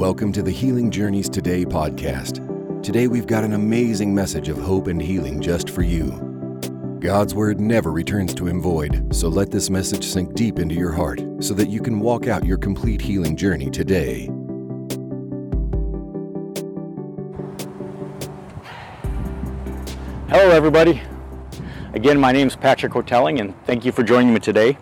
Welcome to the Healing Journeys Today podcast. Today we've got an amazing message of hope and healing just for you. God's word never returns to him void, so let this message sink deep into your heart so that you can walk out your complete healing journey today. Hello everybody. Again, my name is Patrick Hotelling and thank you for joining me today.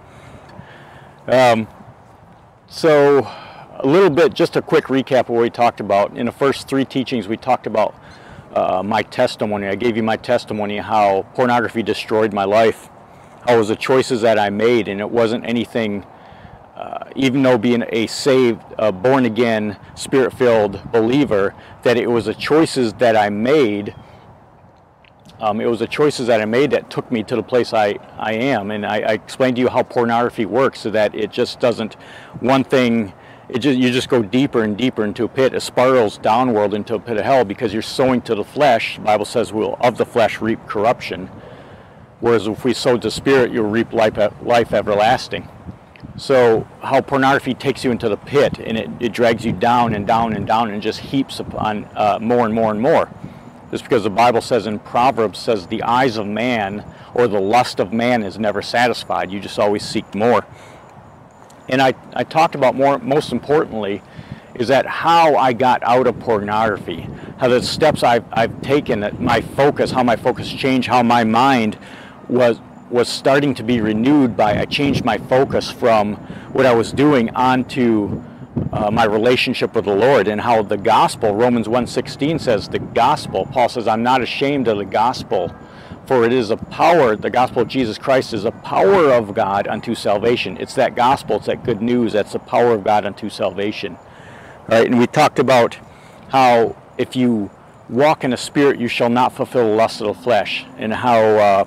So a little bit, just a quick recap of what we talked about. In the first three teachings we talked about my testimony. I gave you my testimony, how pornography destroyed my life, how it was the choices that I made, and it wasn't anything, even though being a saved, born-again, spirit-filled believer, that it was the choices that I made. It was the choices that I made that took me to the place I am. And I explained to you how pornography works, so that it just doesn't, one thing, you just go deeper and deeper into a pit. It spirals downward into a pit of hell because you're sowing to the flesh. The Bible says we'll of the flesh reap corruption. Whereas if we sow to spirit, you'll reap life everlasting. So how pornography takes you into the pit, and it drags you down and down and down and just heaps upon more and more and more. Just because the Bible says in Proverbs, says the eyes of man or the lust of man is never satisfied. You just always seek more. And I talked about most importantly, is that how I got out of pornography, how the steps I've taken, that how my focus changed, how my mind was starting to be renewed I changed my focus from what I was doing onto my relationship with the Lord, and how the gospel, Romans 1:16 says the gospel, Paul says, I'm not ashamed of the gospel, for it is a power, the gospel of Jesus Christ is a power of God unto salvation. It's that gospel, it's that good news, that's the power of God unto salvation. All right, and we talked about how if you walk in the Spirit, you shall not fulfill the lust of the flesh, and how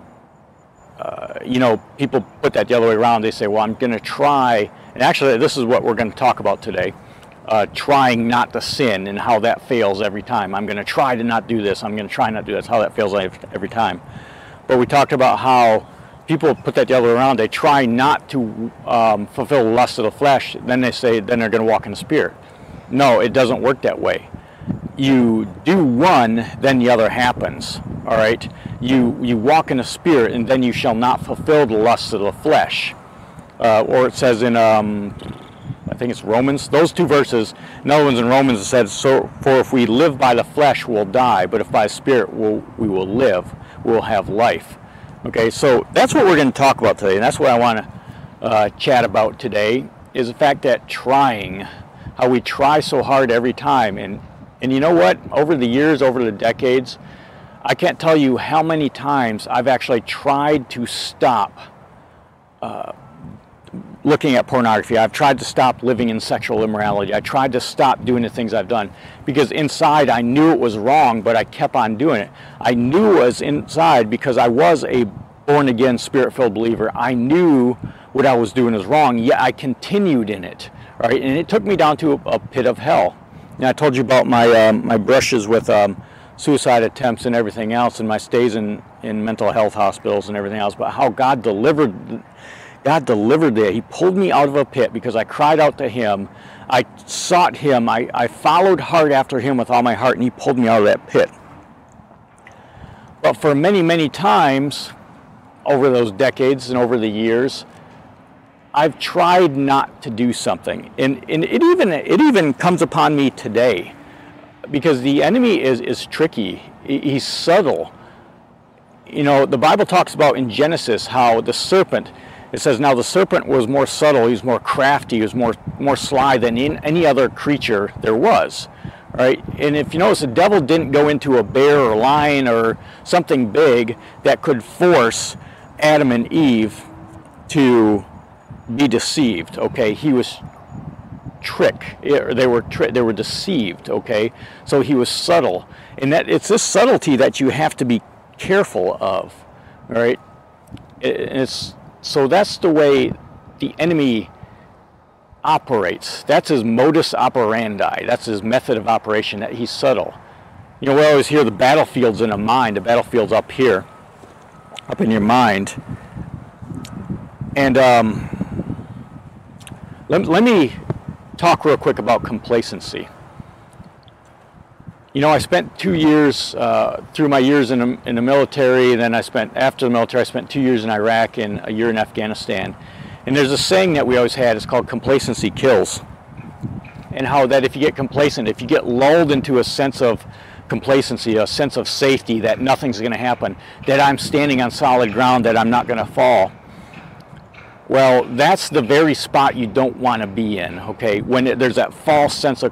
people put that the other way around. They say, well, I'm going to try, and actually this is what we're going to talk about today, trying not to sin and how that fails every time. I'm going to try to not do this, I'm going to try not to do this, how that fails every time. But we talked about how people put that the other way around. They try not to fulfill the lust of the flesh, then they say, then they're going to walk in the Spirit. No, it doesn't work that way. You do one, then the other happens. All right, you walk in the Spirit, and then you shall not fulfill the lusts of the flesh. Or it says in, I think it's Romans, those two verses, another one's in Romans, it says, so, for if we live by the flesh, we'll die, but if by the Spirit we will live, we'll have life. Okay, so that's what we're going to talk about today, and that's what I want to chat about today, is the fact that trying, how we try so hard every time, and you know what, over the years, over the decades, I can't tell you how many times I've actually tried to stop looking at pornography. I've tried to stop living in sexual immorality. I tried to stop doing the things I've done because inside I knew it was wrong, but I kept on doing it. I knew it was inside because I was a born-again, spirit-filled believer. I knew what I was doing was wrong, yet I continued in it. Right? And it took me down to a pit of hell. And I told you about my brushes with suicide attempts and everything else, and my stays in mental health hospitals and everything else, but how God delivered there. He pulled me out of a pit because I cried out to him. I sought him. I followed hard after him with all my heart, and he pulled me out of that pit. But for many, many times over those decades and over the years, I've tried not to do something, and it even comes upon me today. Because the enemy is tricky. He's subtle. You know, the Bible talks about in Genesis how the serpent, it says, now the serpent was more subtle, he was more crafty, he was more sly than any other creature there was. Right? And if you notice, the devil didn't go into a bear or lion or something big that could force Adam and Eve to be deceived. Okay, he was they were deceived. Okay, so he was subtle, and that it's this subtlety that you have to be careful of. All right, so that's the way the enemy operates. That's his modus operandi. That's his method of operation. That he's subtle. You know, we always hear the battlefield's in the mind. The battlefield's up here, up in your mind. And let me talk real quick about complacency. You know, I spent 2 years, through my years in the military, and then after the military, I spent 2 years in Iraq and a year in Afghanistan. And there's a saying that we always had, it's called complacency kills. And how that if you get complacent, if you get lulled into a sense of complacency, a sense of safety, that nothing's going to happen, that I'm standing on solid ground, that I'm not going to fall, well, that's the very spot you don't want to be in, okay? When there's that false sense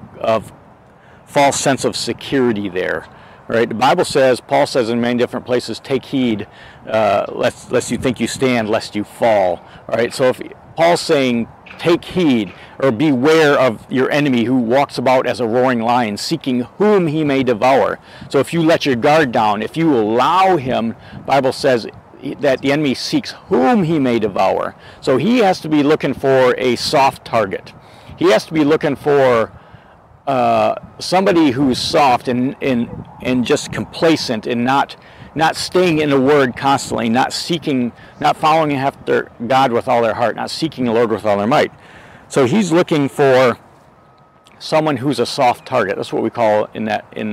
of security there, right? The Bible says, Paul says in many different places, take heed, lest you think you stand, lest you fall, all right? So if Paul's saying, take heed, or beware of your enemy who walks about as a roaring lion, seeking whom he may devour. So if you let your guard down, if you allow him, the Bible says that the enemy seeks whom he may devour. So he has to be looking for a soft target. He has to be looking for somebody who's soft and just complacent and not staying in the Word constantly, not following after God with all their heart, not seeking the Lord with all their might. So he's looking for someone who's a soft target. That's what we call in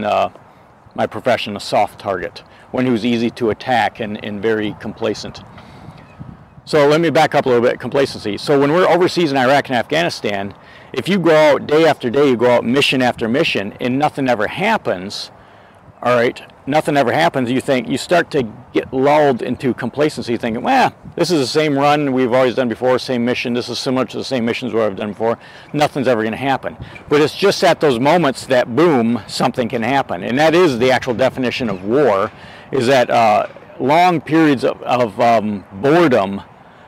my profession a soft target, one who's easy to attack and very complacent. So let me back up a little bit, complacency. So when we're overseas in Iraq and Afghanistan, if you go out day after day, you go out mission after mission, and nothing ever happens, all right, nothing ever happens, you start to get lulled into complacency, thinking, well, this is the same run we've always done before, same mission, this is similar to the same missions we've done before, nothing's ever going to happen. But it's just at those moments that, boom, something can happen. And that is the actual definition of war, is that long periods of boredom,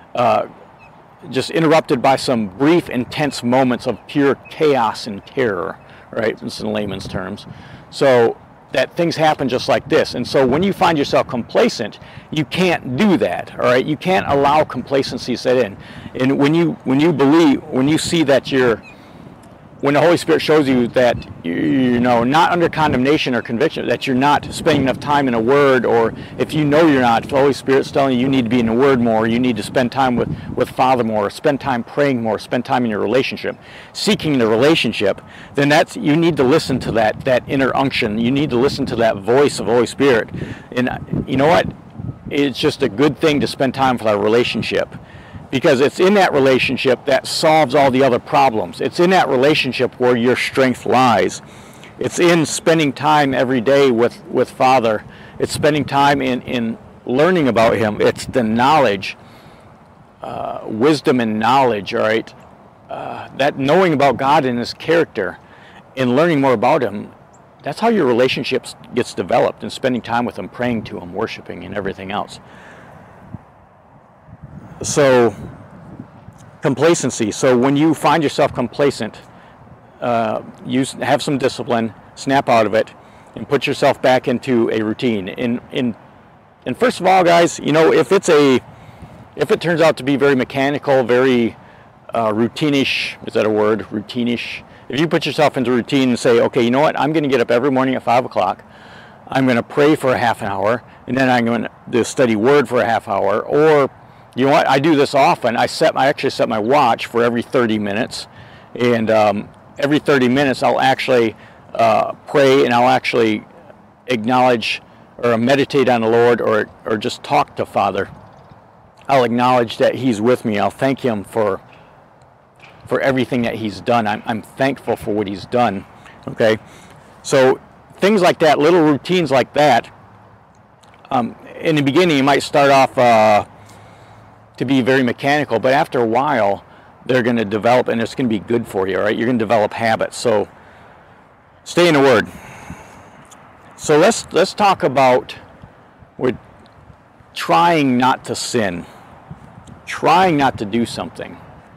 just interrupted by some brief, intense moments of pure chaos and terror, right? This in layman's terms. So that things happen just like this. And so when you find yourself complacent, you can't do that, all right? You can't allow complacency to set in. And when you see that when the Holy Spirit shows you that you're not under condemnation or conviction, that you're not spending enough time in a Word, or if you know you're not, if the Holy Spirit's telling you need to be in the Word more, you need to spend time with Father more, spend time praying more, spend time in your relationship, seeking the relationship, then you need to listen to that inner unction. You need to listen to that voice of the Holy Spirit. And you know what? It's just a good thing to spend time with our relationship, because it's in that relationship that solves all the other problems. It's in that relationship where your strength lies. It's in spending time every day with Father. It's spending time in learning about Him. It's the knowledge, wisdom and knowledge, all right? That knowing about God and His character and learning more about Him, that's how your relationship gets developed, and spending time with Him, praying to Him, worshiping, and everything else. So, complacency. So when you find yourself complacent, you have some discipline, snap out of it, and put yourself back into a routine. And first of all, guys, if it turns out to be very mechanical, very routinish, is that a word? Routinish. If you put yourself into routine and say, okay, you know what? I'm going to get up every morning at 5 o'clock. I'm going to pray for a half an hour, and then I'm going to study Word for a half hour, or you know what? I do this often. I actually set my watch for every 30 minutes, and every 30 minutes I'll actually pray, and I'll actually acknowledge or meditate on the Lord, or just talk to Father. I'll acknowledge that He's with me. I'll thank Him for everything that He's done. I'm thankful for what He's done. Okay, so things like that, little routines like that. In the beginning, you might start off to be very mechanical, but after a while they're going to develop, and it's going to be good for you, all right? You're going to develop habits. So stay in the Word. So let's talk about trying not to sin, trying not to do something.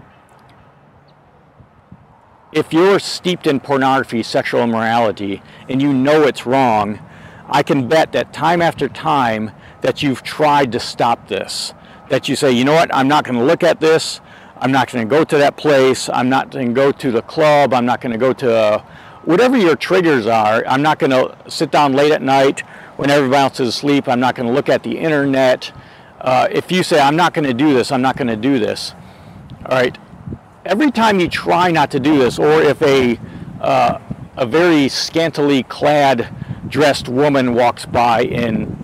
If you're steeped in pornography, sexual immorality, and you know it's wrong, I can bet that time after time that you've tried to stop this. That you say, you know what, I'm not going to look at this, I'm not going to go to that place, I'm not going to go to the club, I'm not going to go to whatever your triggers are. I'm not going to sit down late at night when everybody else is asleep. I'm not going to look at the internet. If you say, I'm not going to do this, I'm not going to do this, all right, every time you try not to do this, or if a very scantily clad, dressed woman walks by in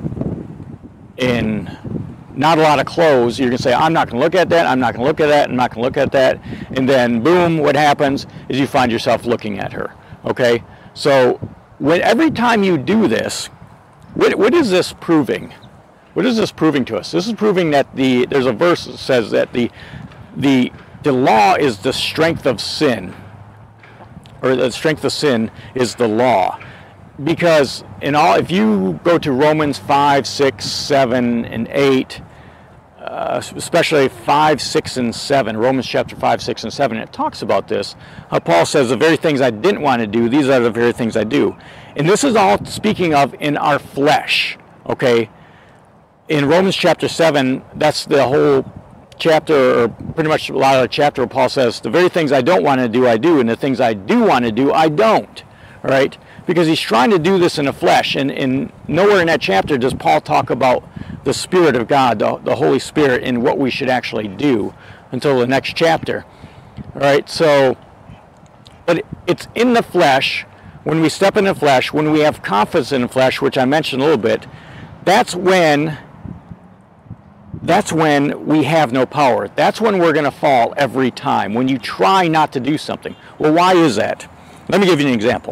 not a lot of clothes, you're going to say, I'm not going to look at that, I'm not going to look at that, I'm not going to look at that. And then, boom, what happens is you find yourself looking at her. Okay? So, every time you do this, what is this proving? What is this proving to us? This is proving that there's a verse that says that the law is the strength of sin, or the strength of sin is the law. Because if you go to Romans 5, 6, 7, and 8, especially 5, 6, and 7, Romans chapter 5, 6, and 7, it talks about this. Paul says, the very things I didn't want to do, these are the very things I do. And this is all speaking of in our flesh, okay? In Romans chapter 7, that's the whole chapter, or pretty much a lot of the chapter, where Paul says, the very things I don't want to do, I do, and the things I do want to do, I don't, all right? Because he's trying to do this in the flesh, and nowhere in that chapter does Paul talk about the Spirit of God, the Holy Spirit, and what we should actually do until the next chapter. All right, so, but it's in the flesh. When we step in the flesh, when we have confidence in the flesh, which I mentioned a little bit, that's when we have no power. That's when we're going to fall every time, when you try not to do something. Well, why is that? Let me give you an example.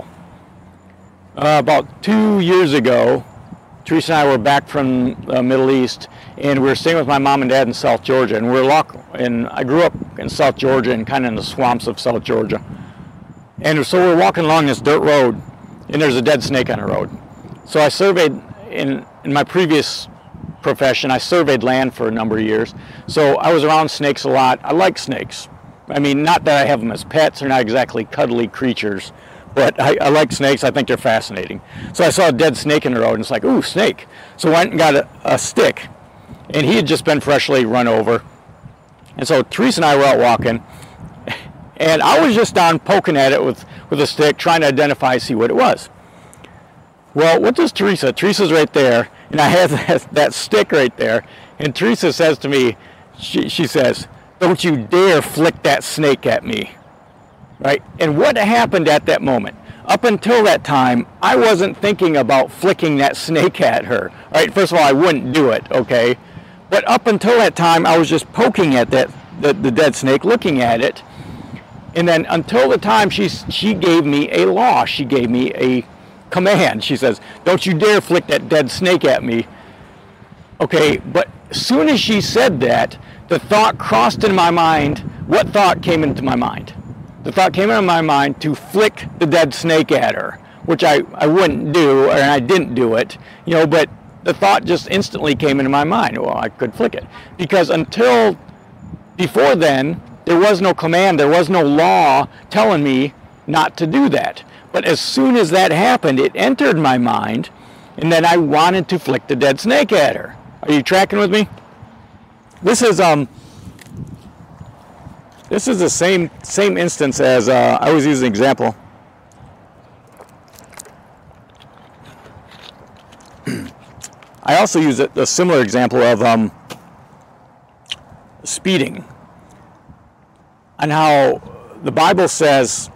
About 2 years ago, Teresa and I were back from the Middle East, and we were staying with my mom and dad in South Georgia. And I grew up in South Georgia and kind of in the swamps of South Georgia. And so we're walking along this dirt road, and there's a dead snake on the road. So I surveyed, in my previous profession, I surveyed land for a number of years. So I was around snakes a lot. I like snakes. I mean, not that I have them as pets. They're not exactly cuddly creatures. But I like snakes. I think they're fascinating. So I saw a dead snake in the road, and it's like, ooh, snake. So I went and got a stick, and he had just been freshly run over. And so Teresa and I were out walking, and I was just down poking at it with a stick, trying to identify, see what it was. Well, what does Teresa? Teresa's right there, and I had that stick right there, and Teresa says to me, she says, don't you dare flick that snake at me. Right? And what happened at that moment? Up until that time, I wasn't thinking about flicking that snake at her. Right? First of all, I wouldn't do it, okay? But up until that time, I was just poking at the dead snake, looking at it. And then until the time she gave me a law, she gave me a command. She says, don't you dare flick that dead snake at me. Okay, but as soon as she said that, the thought crossed in my mind. What thought came into my mind? The thought came into my mind to flick the dead snake at her, which I wouldn't do, and I didn't do it, but the thought just instantly came into my mind. Well, I could flick it. Because until before then, there was no command, there was no law telling me not to do that. But as soon as that happened, it entered my mind, and then I wanted to flick the dead snake at her. Are you tracking with me? This is the same instance as I always use an example. I also use a similar example of speeding, and how the Bible says,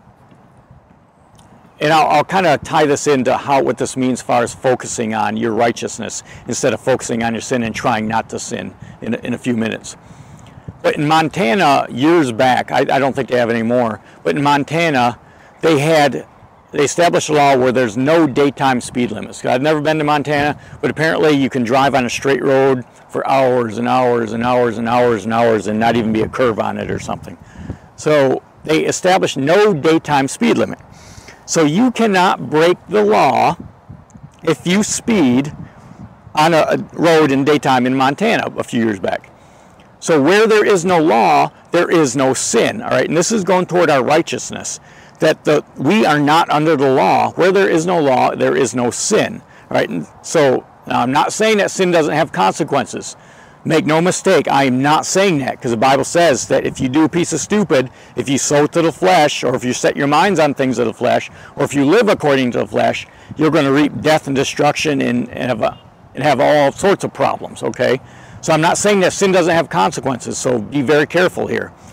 and I'll kind of tie this into what this means as far as focusing on your righteousness instead of focusing on your sin and trying not to sin in a few minutes. But in Montana, years back, I don't think they have any more, but in Montana, they established a law where there's no daytime speed limits. I've never been to Montana, but apparently you can drive on a straight road for hours and hours and hours and hours and hours and not even be a curve on it or something. So they established no daytime speed limit. So you cannot break the law if you speed on a road in daytime in Montana a few years back. So where there is no law, there is no sin. All right, and this is going toward our righteousness, that we are not under the law. Where there is no law, there is no sin. All right, and so now I'm not saying that sin doesn't have consequences. Make no mistake, I am not saying that, because the Bible says that if you do a piece of stupid, if you sow to the flesh, or if you set your minds on things of the flesh, or if you live according to the flesh, you're going to reap death and destruction and have all sorts of problems, okay? So I'm not saying that sin doesn't have consequences, so be very careful here.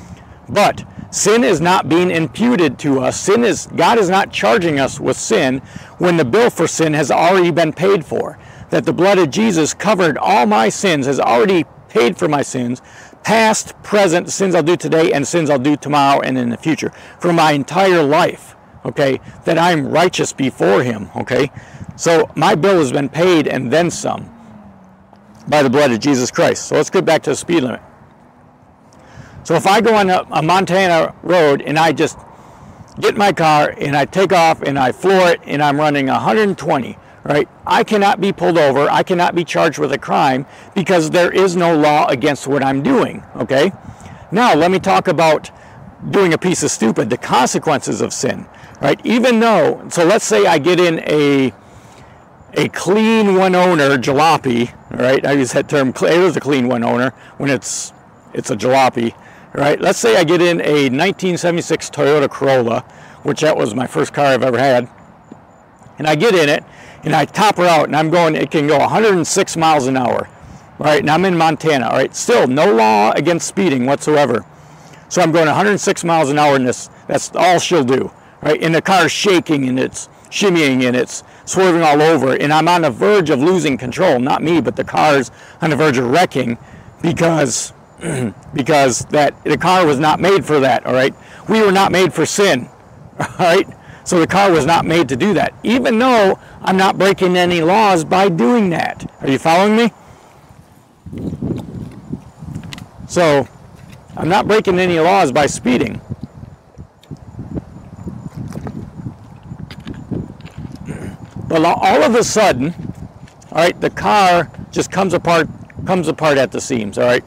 But sin is not being imputed to us. God is not charging us with sin when the bill for sin has already been paid for. That the blood of Jesus covered all my sins, has already paid for my sins, past, present, sins I'll do today and sins I'll do tomorrow and in the future, for my entire life, okay? That I'm righteous before him, okay? So my bill has been paid and then some by the blood of Jesus Christ. So let's get back to the speed limit. So if I go on a Montana road and I just get in my car and I take off and I floor it and I'm running 120, right? I cannot be pulled over. I cannot be charged with a crime because there is no law against what I'm doing, okay? Now let me talk about doing a piece of stupid, the consequences of sin, right? Even though, so let's say I get in a clean one owner jalopy, right? I use that term, it is a clean one owner when it's a jalopy. Right, let's say I get in a 1976 Toyota Corolla, which that was my first car I've ever had, and I get in it, and I top her out, and I'm going, it can go 106 miles an hour, right, and I'm in Montana, all right, still no law against speeding whatsoever, so I'm going 106 miles an hour in this, that's all she'll do, right, and the car's shaking, and it's shimmying, and it's swerving all over, and I'm on the verge of losing control, not me, but the car's on the verge of wrecking, because the car was not made for that, all right? We were not made for sin, all right? So the car was not made to do that, even though I'm not breaking any laws by doing that. Are you following me? So I'm not breaking any laws by speeding. But all of a sudden, all right, the car just comes apart at the seams, all right?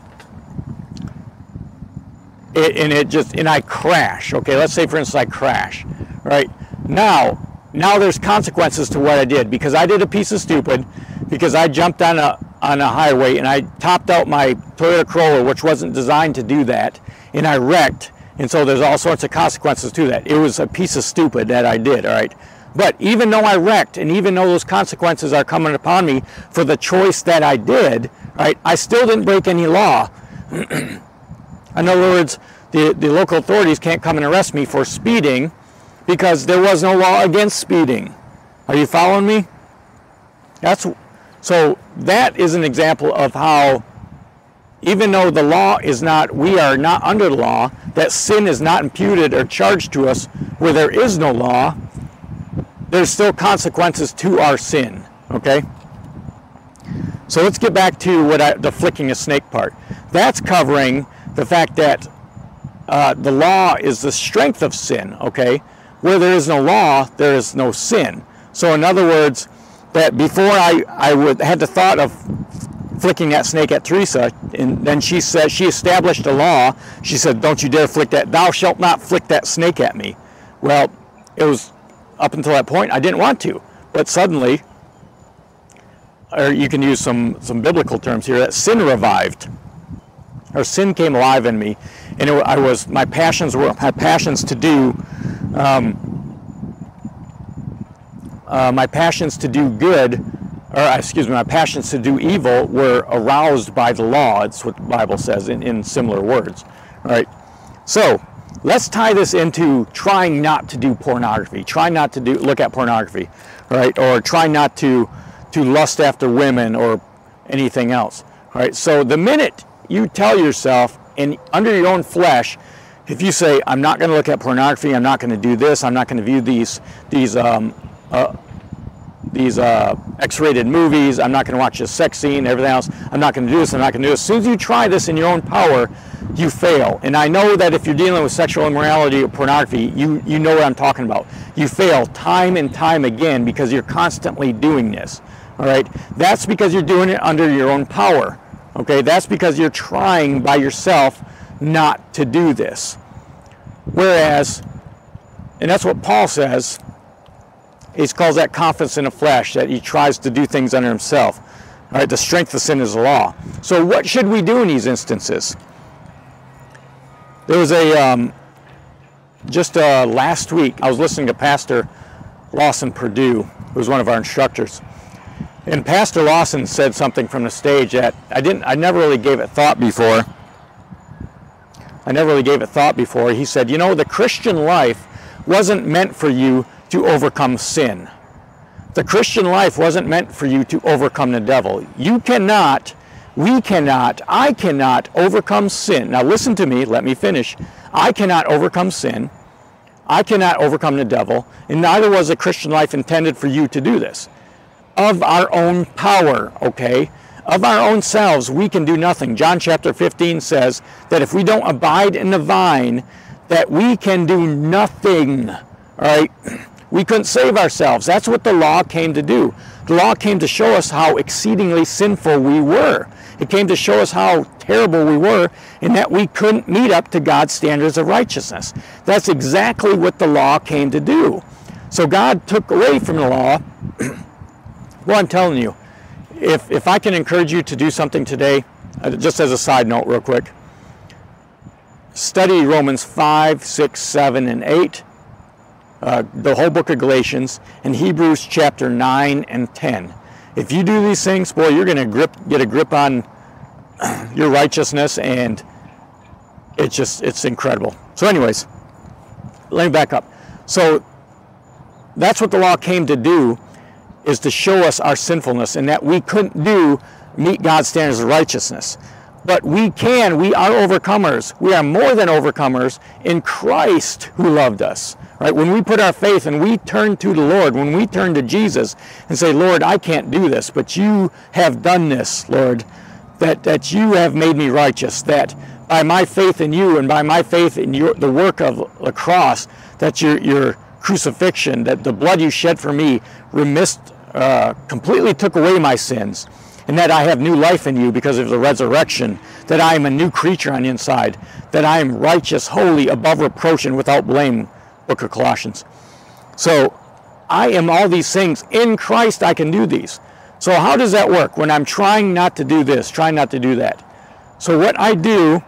And I crash, okay? Let's say, for instance, I crash, right? Now there's consequences to what I did, because I did a piece of stupid, because I jumped on a highway and I topped out my Toyota Corolla, which wasn't designed to do that, and I wrecked, and so there's all sorts of consequences to that. It was a piece of stupid that I did, all right? But even though I wrecked, and even though those consequences are coming upon me for the choice that I did, right, I still didn't break any law. In other words, the local authorities can't come and arrest me for speeding because there was no law against speeding. Are you following me? So that is an example of how, even though the law is not, we are not under the law, that sin is not imputed or charged to us where there is no law, there's still consequences to our sin, okay? So let's get back to the flicking a snake part. That's covering the fact that the law is the strength of sin, okay? Where there is no law, there is no sin. So in other words, that before I had the thought of flicking that snake at Teresa, and then she said, she established a law. She said, don't you dare flick that, thou shalt not flick that snake at me. Well, it was up until that point, I didn't want to. But suddenly, or you can use some biblical terms here, that sin revived. Or sin came alive in me, and my passions to do my passions to do good, my passions to do evil were aroused by the law. It's what the Bible says in similar words. All right. So let's tie this into trying not to do pornography. Try not to look at pornography, all right, or try not to lust after women or anything else. All right. So the minute you tell yourself, and under your own flesh, if you say, I'm not going to look at pornography, I'm not going to do this, I'm not going to view these X-rated movies, I'm not going to watch this sex scene, everything else, I'm not going to do this, I'm not going to do this. As soon as you try this in your own power, you fail. And I know that if you're dealing with sexual immorality or pornography, you know what I'm talking about. You fail time and time again because you're constantly doing this. All right? That's because you're doing it under your own power. Okay, that's because you're trying by yourself not to do this. Whereas, and that's what Paul says, he calls that confidence in the flesh, that he tries to do things under himself. All right, the strength of sin is the law. So what should we do in these instances? There was last week, I was listening to Pastor Lawson Purdue, who was one of our instructors. And Pastor Lawson said something from the stage that I never really gave it thought before. I never really gave it thought before. He said, the Christian life wasn't meant for you to overcome sin. The Christian life wasn't meant for you to overcome the devil. You cannot, we cannot, I cannot overcome sin. Now listen to me, let me finish. I cannot overcome sin. I cannot overcome the devil, and neither was a Christian life intended for you to do this. Of our own power, okay? Of our own selves, we can do nothing. John chapter 15 says that if we don't abide in the vine, that we can do nothing, all right? We couldn't save ourselves. That's what the law came to do. The law came to show us how exceedingly sinful we were. It came to show us how terrible we were and that we couldn't meet up to God's standards of righteousness. That's exactly what the law came to do. So God took away from the law. Well, I'm telling you, if I can encourage you to do something today, just as a side note real quick, study Romans 5, 6, 7, and 8, the whole book of Galatians, and Hebrews chapter 9 and 10. If you do these things, boy, you're going to get a grip on your righteousness, and it's incredible. So anyways, let me back up. So that's what the law came to do, is to show us our sinfulness and that we couldn't meet God's standards of righteousness. But we are overcomers. We are more than overcomers in Christ who loved us. Right? When we put our faith and we turn to the Lord, when we turn to Jesus and say, Lord, I can't do this, but you have done this, Lord, that you have made me righteous, that by my faith in you and by my faith in the work of the cross, that your crucifixion, that the blood you shed for me completely took away my sins, and that I have new life in you because of the resurrection, that I am a new creature on the inside, that I am righteous, holy, above reproach, and without blame, book of Colossians. So I am all these things. In Christ I can do these. So how does that work when I'm trying not to do this, trying not to do that? So what I do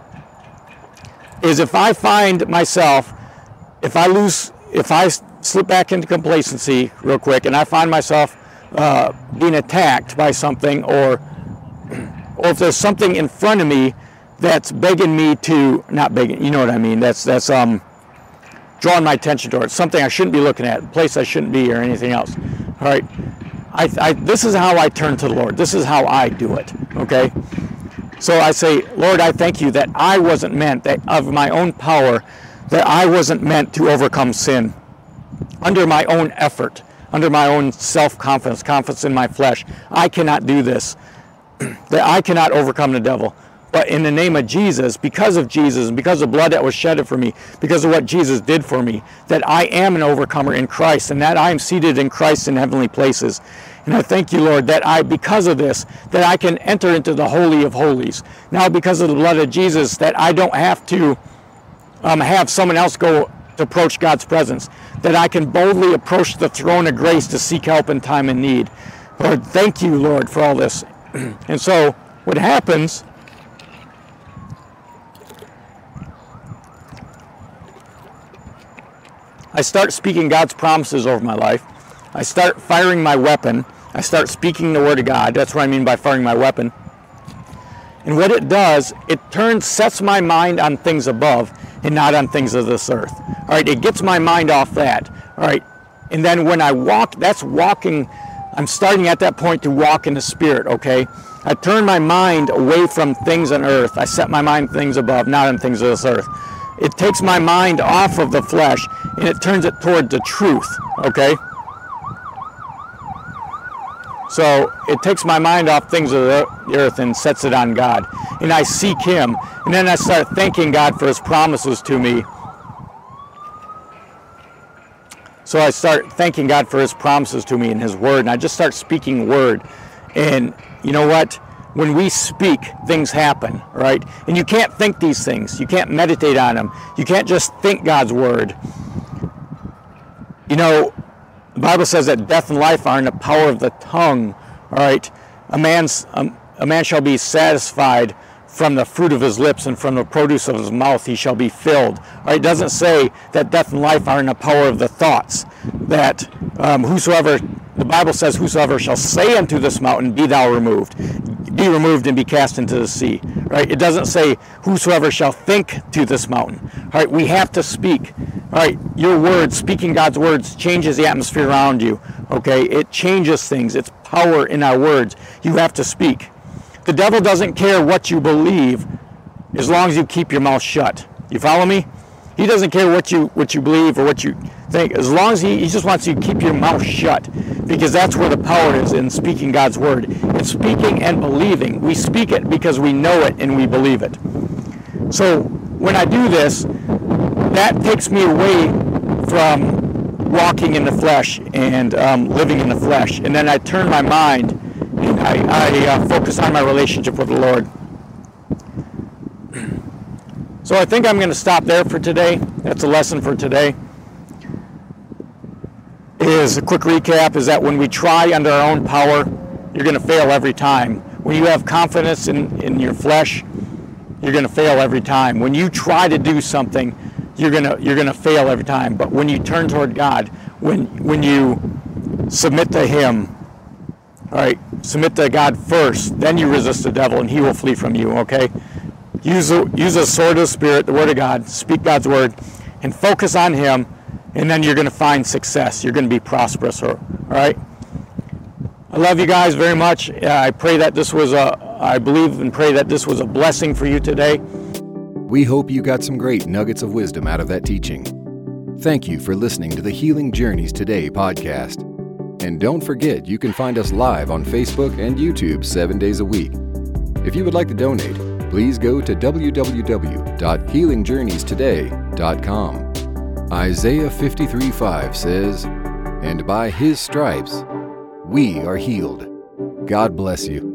is if I find myself, if I slip back into complacency real quick and I find myself being attacked by something, or if there's something in front of me that's begging me to, not begging, you know what I mean, that's drawing my attention towards something I shouldn't be looking at, a place I shouldn't be, or anything else. All right, this is how I turn to the Lord. This is how I do it. Okay, so I say, Lord, I thank you that I wasn't meant, that of my own power, that I wasn't meant to overcome sin under my own effort, under my own self-confidence, confidence in my flesh. I cannot do this. That I cannot overcome the devil. But in the name of Jesus, because of Jesus, and because of the blood that was shed for me, because of what Jesus did for me, that I am an overcomer in Christ, and that I am seated in Christ in heavenly places. And I thank you, Lord, that because of this, that I can enter into the Holy of Holies. Now, because of the blood of Jesus, that I don't have to have someone else go to approach God's presence, that I can boldly approach the throne of grace to seek help in time of need. Lord, thank you, Lord, for all this. And so what happens, I start speaking God's promises over my life. I start firing my weapon. I start speaking the word of God. That's what I mean by firing my weapon. And what it does, it sets my mind on things above and not on things of this earth. All right, it gets my mind off that. All right, and then when I walk, that's walking. I'm starting at that point to walk in the Spirit, okay? I turn my mind away from things on earth. I set my mind on things above, not on things of this earth. It takes my mind off of the flesh and it turns it toward the truth, okay? So it takes my mind off things of the earth and sets it on God. And I seek Him. And then I start thanking God for His promises to me. So I start thanking God for His promises to me in His Word. And I just start speaking Word. And you know what? When we speak, things happen, right? And you can't think these things. You can't meditate on them. You can't just think God's Word. You know, the Bible says that death and life are in the power of the tongue, all right? A man shall be satisfied from the fruit of his lips, and from the produce of his mouth he shall be filled. All right? It doesn't say that death and life are in the power of the thoughts, that the Bible says, whosoever shall say unto this mountain, be thou removed, be removed and be cast into the sea, right? It doesn't say, whosoever shall think to this mountain, all right? We have to speak, all right? Your words, speaking God's words, changes the atmosphere around you, okay? It changes things. It's power in our words. You have to speak. The devil doesn't care what you believe as long as you keep your mouth shut. You follow me? He doesn't care what you believe or what you think, as long as he just wants you to keep your mouth shut, because that's where the power is in speaking God's word. It's speaking and believing. We speak it because we know it and we believe it. So when I do this, that takes me away from walking in the flesh and living in the flesh, and then I turn my mind and I focus on my relationship with the Lord. So I think I'm going to stop there for today. That's a lesson for today. Is a quick recap is that when we try under our own power, you're going to fail every time. When you have confidence in your flesh, you're going to fail every time. When you try to do something, you're going to fail every time. But when you turn toward God, when you submit to Him, all right, submit to God first, then you resist the devil and he will flee from you, okay? Use a sword of the Spirit, the Word of God, speak God's Word, and focus on Him, and then you're going to find success. You're going to be prosperous, all right? I love you guys very much. I pray that I believe and pray that this was a blessing for you today. We hope you got some great nuggets of wisdom out of that teaching. Thank you for listening to the Healing Journeys Today podcast. And don't forget, you can find us live on Facebook and YouTube 7 days a week. If you would like to donate, please go to www.healingjourneystoday.com. Isaiah 53:5 says, "And by His stripes we are healed." God bless you.